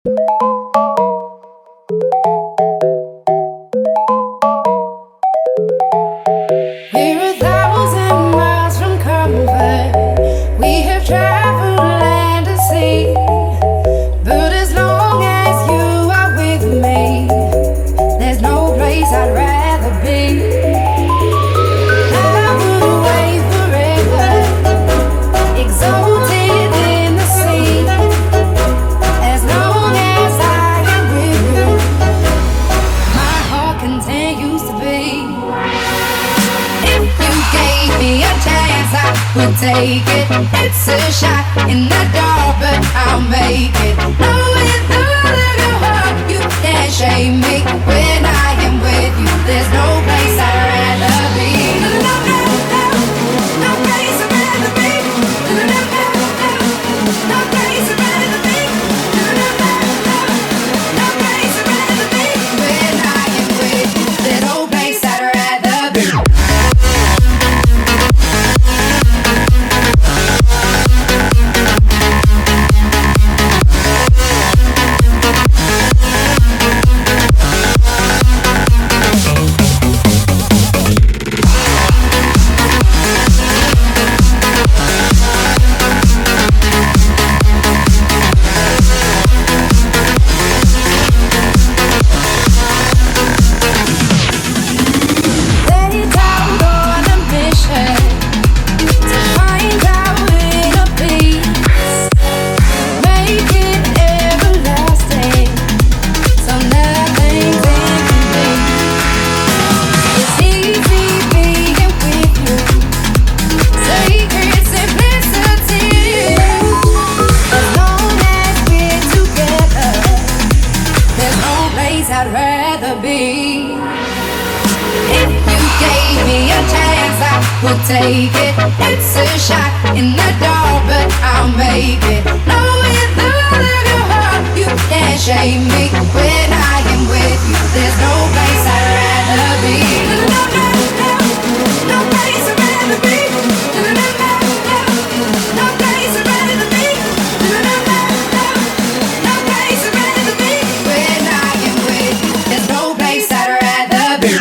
We're 1,000 miles from comfort. We have traveled land and sea. But as long as you are with me, there's no place I'd rather be. I would away forever, exalted in the sea. As long as I am with you, my heart continues to beat. If you gave me a chance, I would take it. It's a shot in the dark, but I'll make it. Knowing all of your heart, you can't shame me. When I am with you, there's no place I'd rather be. No, no, no, no place I'd rather be. No, no, no, no place I'd rather be. No, no, no, no place I'd rather be. When I am with you, there's no place I'd rather be. I'd rather be. If you gave me a chance, I would take it. It's a shot in the dark, but I'll make it. Knowing all of your heart, you can't shame me. When I am with you, there's no place I'd rather be. No, no, no, no place I'd rather be. No, no, no, no, no place I'd rather be. No, no, no, no, no place I'd rather be. When I am with you, there's no place I'd rather be.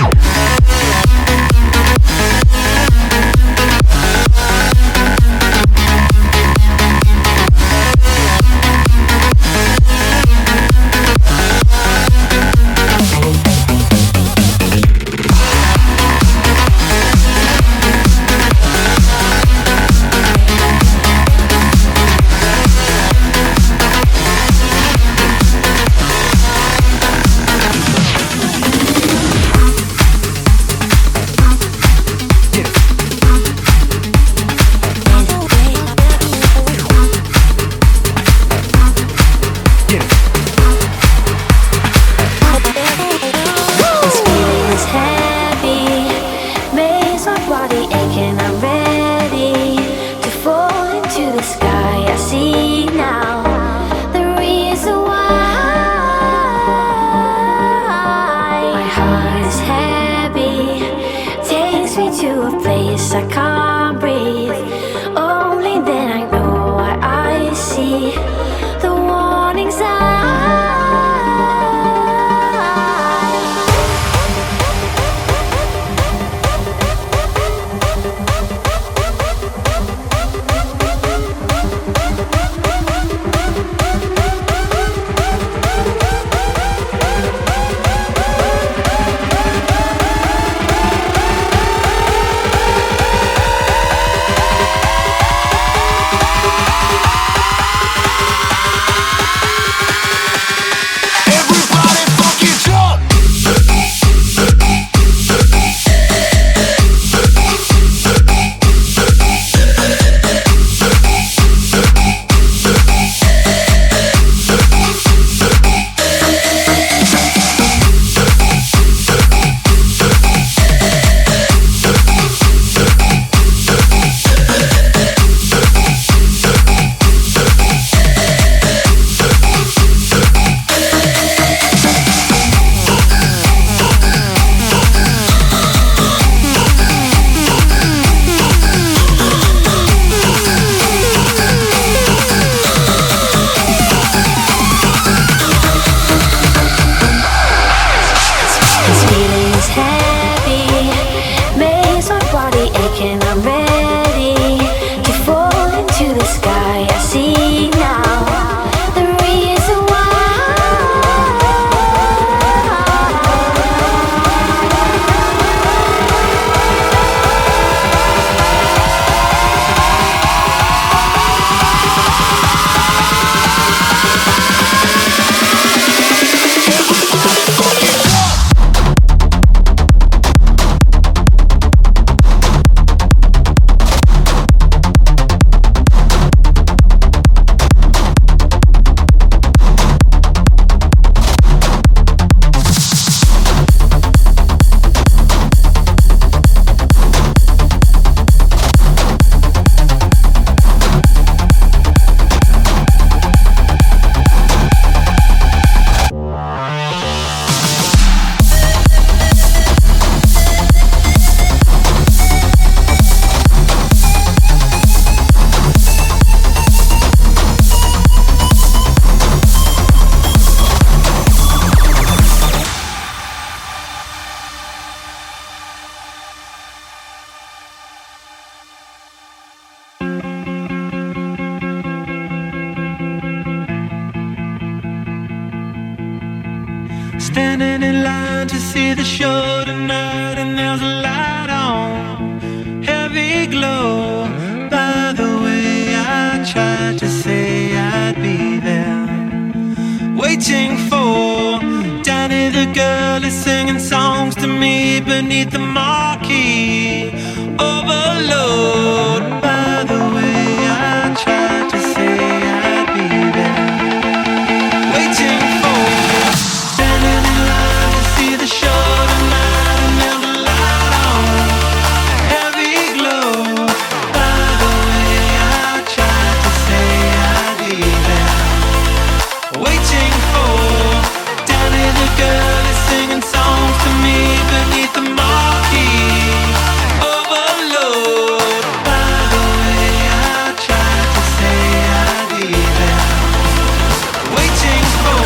Standing in line to see the show tonight, and there's a light on, heavy glow. By the way, I tried to say I'd be there, waiting for Danny the girl is singing songs to me beneath the marquee. Overload. By the way, I tried to say I'd be there, waiting for standing in line to see the show tonight, and there's a light on, heavy glow. By the way, I tried to say I'd be there, waiting for Danny the girl is singing songs to me beneath the marquee. Overload. By the way, I tried to say I'd be there, waiting for.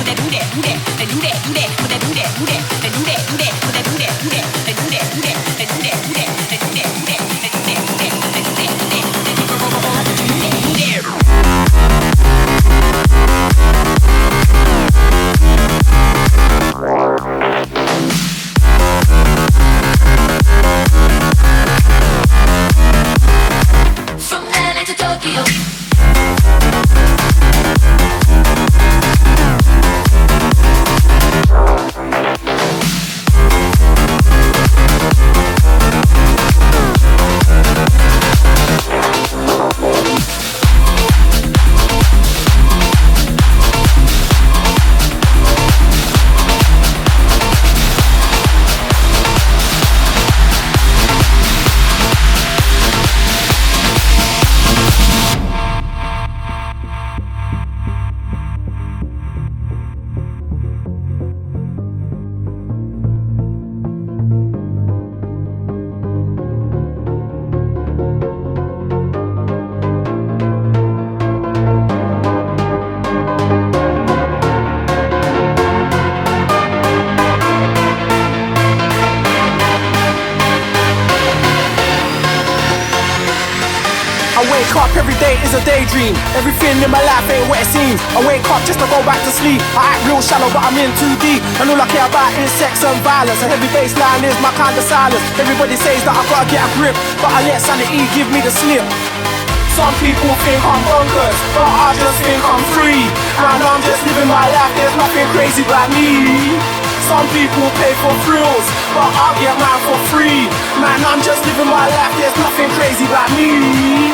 Daydream. Everything in my life ain't what it seems. I wake up just to go back to sleep. I act real shallow but I'm in too deep. And all I care about is sex and violence. A heavy bassline is my kind of silence. Everybody says that I've got to get a grip, but I let sanity give me the slip. Some people think I'm bonkers, but I just think I'm free. And I'm just living my life, there's nothing crazy about me. Some people pay for thrills, but I'll get mine for free. Man, I'm just living my life, there's nothing crazy about me.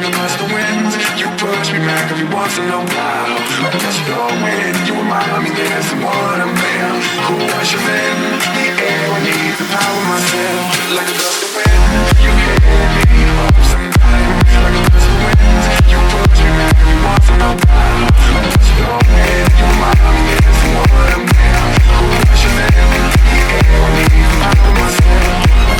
a gust of wind. You push me back every once in a while. Just your wind, you remind me there's someone I'm there who usher in the air. I need the power myself. Like a gust of wind, you hit me up sometimes. Like a gust of wind, you push me back every once in a while. Just your wind, you remind me there's someone I'm there who usher in the air. I need the power myself.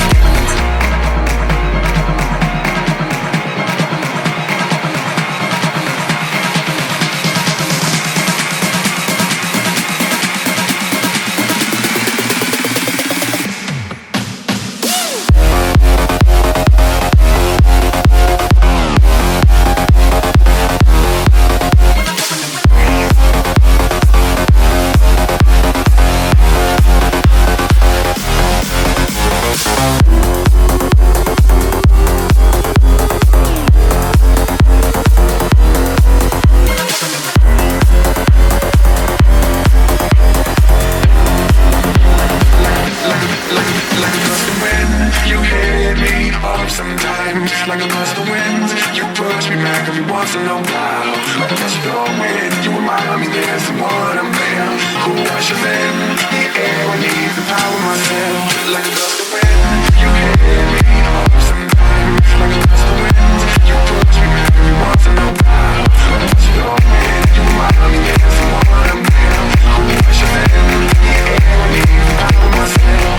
Like a gust of wind, you push me back every once in a while. Just your wind, you remind me there's someone I'm there who ushers in the air. I need the power myself. Like a gust of wind, you hit me up sometimes. Like a gust of wind, you push me back every once in a while. Just your wind, you remind me there's someone I'm there who ushers in the air. I need the power myself.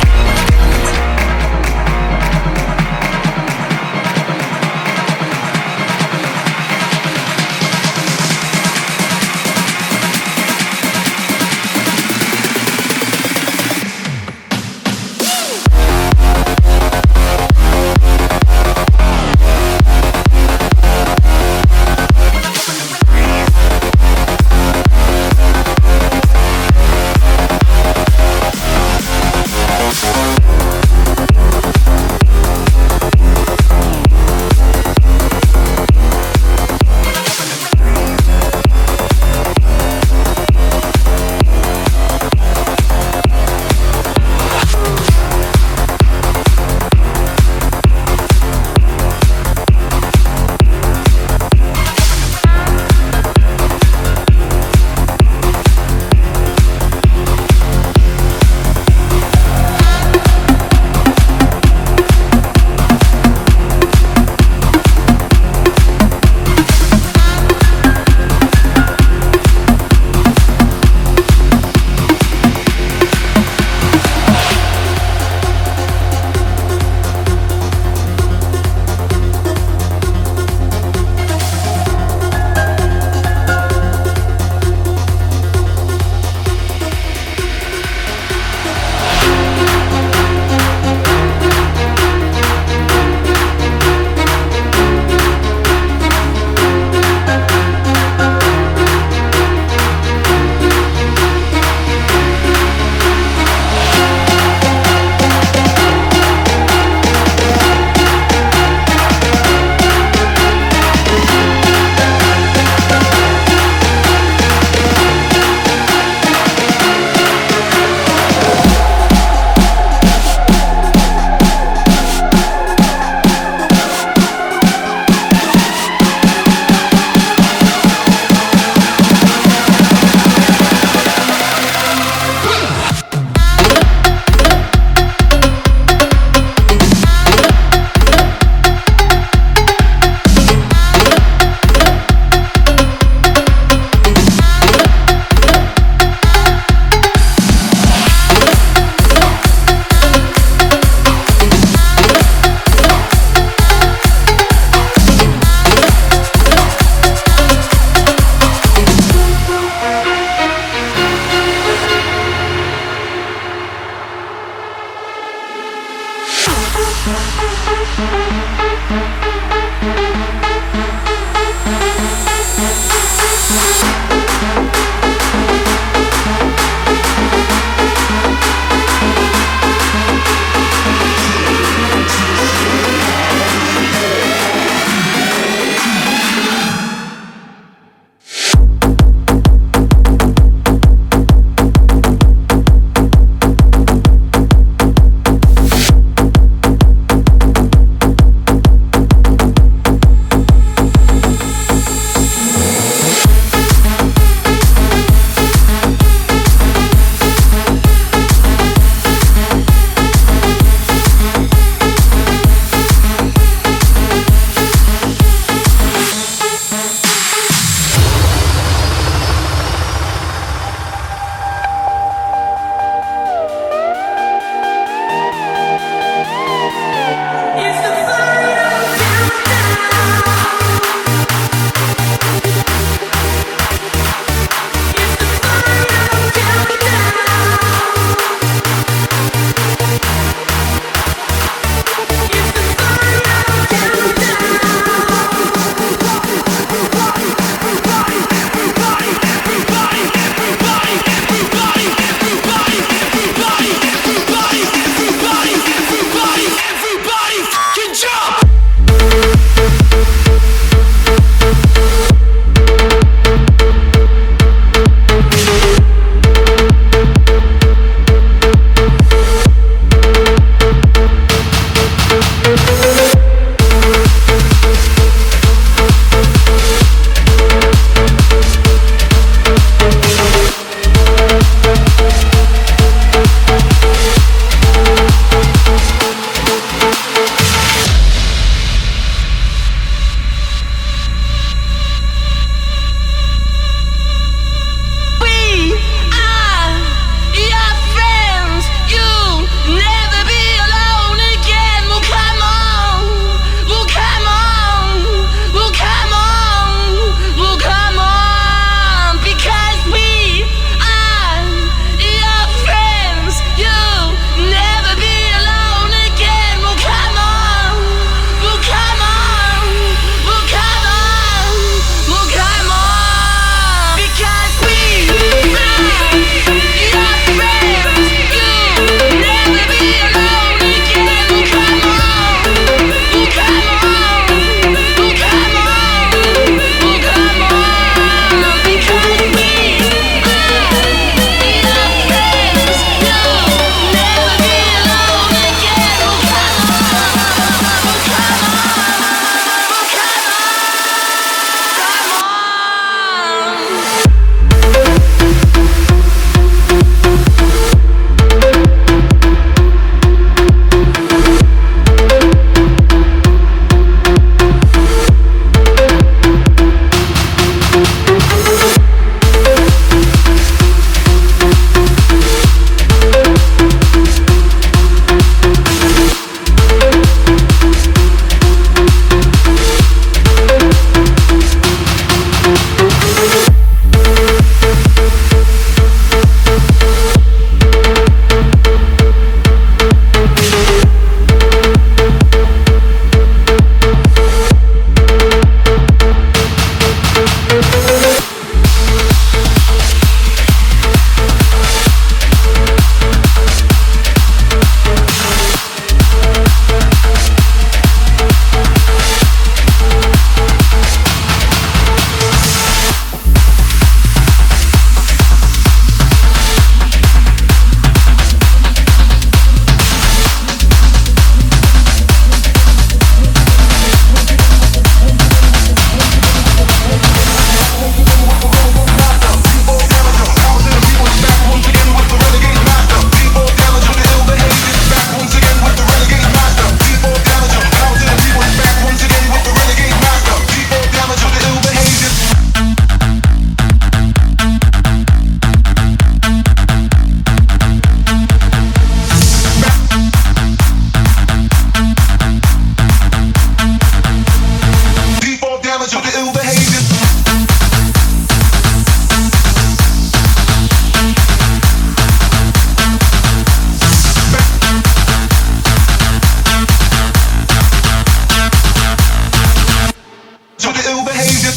ill behavior.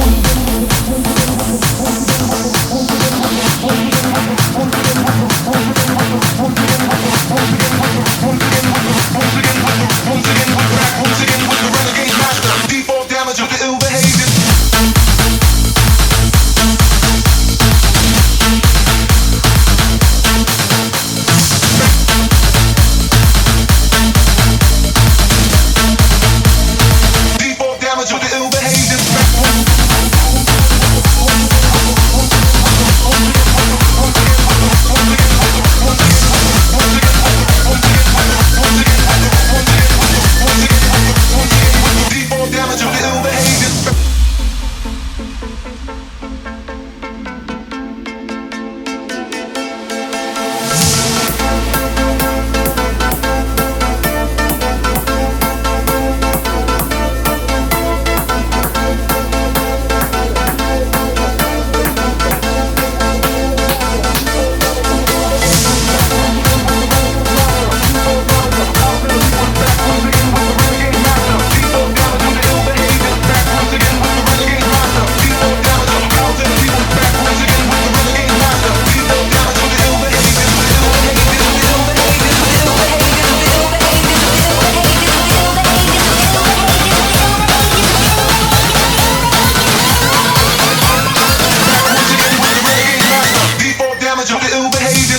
Once again with the renegade master. Default damage of the ill behavior. Default damage of the ill behavior. Default damage of the ill behavior. Default damage of the ill behavior.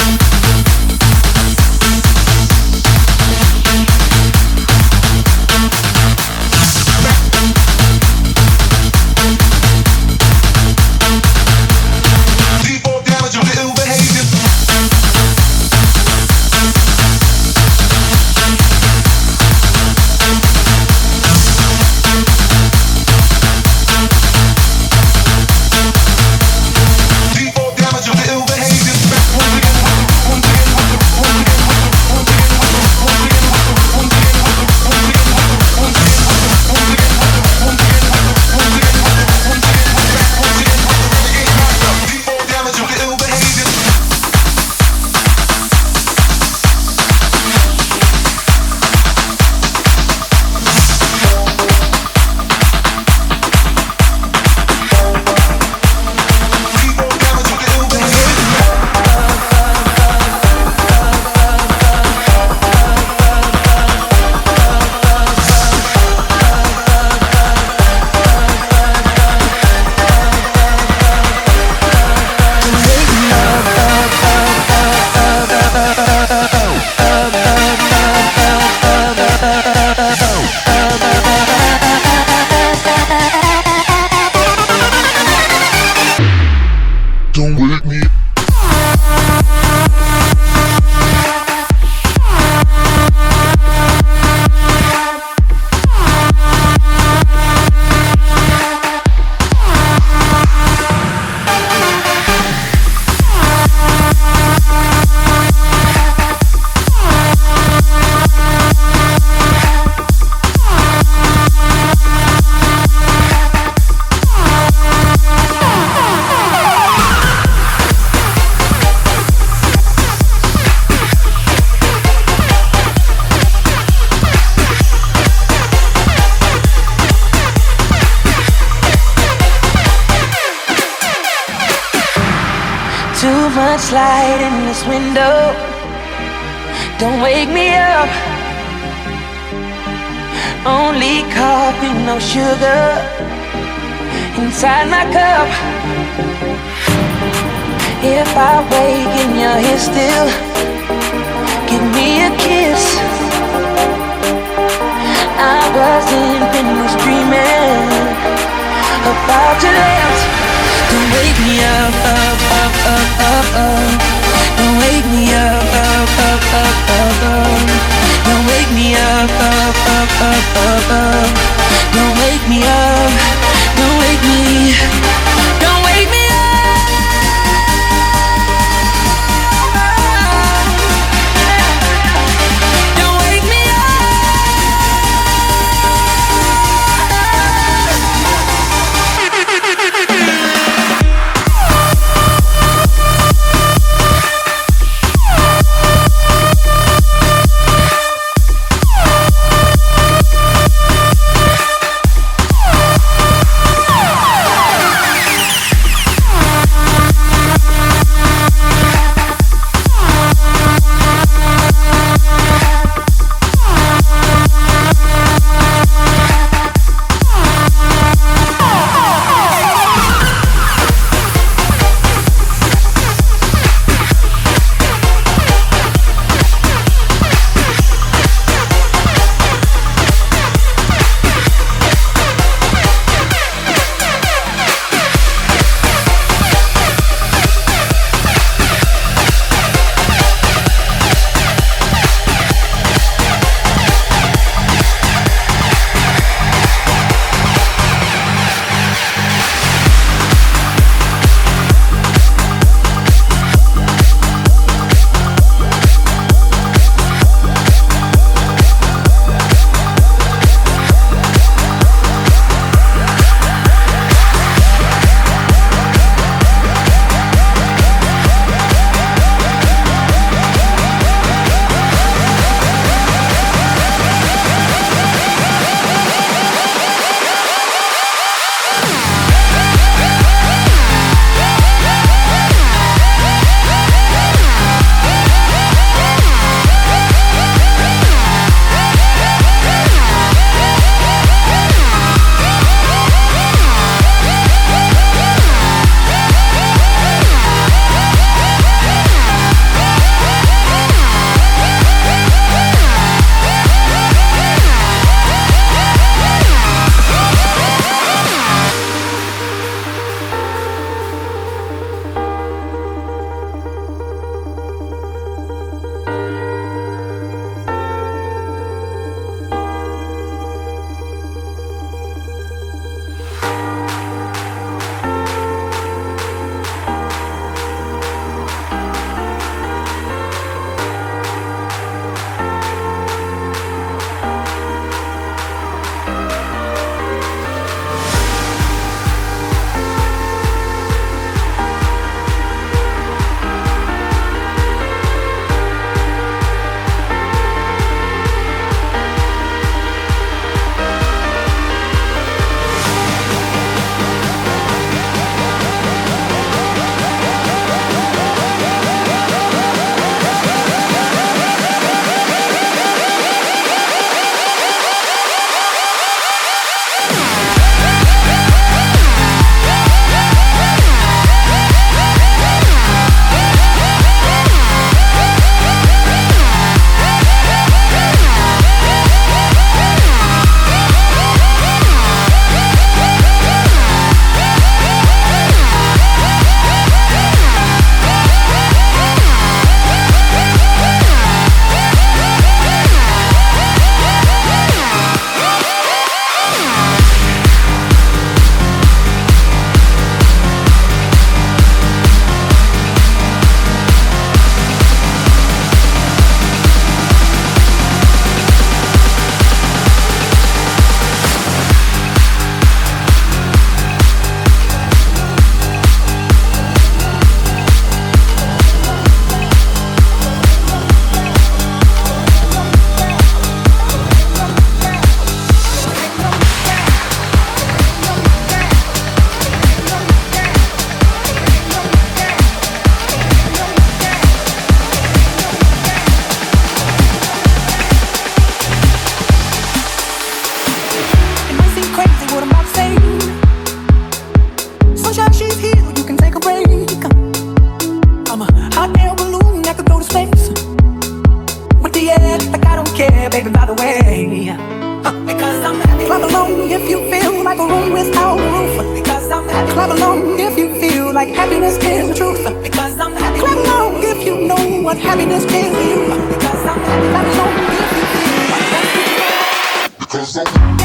Default damage of the ill behavior. Default damage of the ill behavior. Default damage of the ill behavior. Default damage of the ill behavior. Don't wake me. Too much light in this window. Don't wake me up. Only coffee, no sugar inside my cup. If I wake and you're here still, give me a kiss. I wasn't finished dreaming about your lips. Don't wake me up, up, up, up, up, up. Don't wake me up, up, up, up, up, up. Don't wake me up, up, up, up, up, up. Don't wake me up, don't wake me, don't wake me up. Don't wake me up. no roof. Because I'm happy. Clap along if you feel like happiness is the truth. Because I'm happy. Clap along if you know what happiness is to you. Because I'm happy. Clap along if you feel like happiness. Because I'm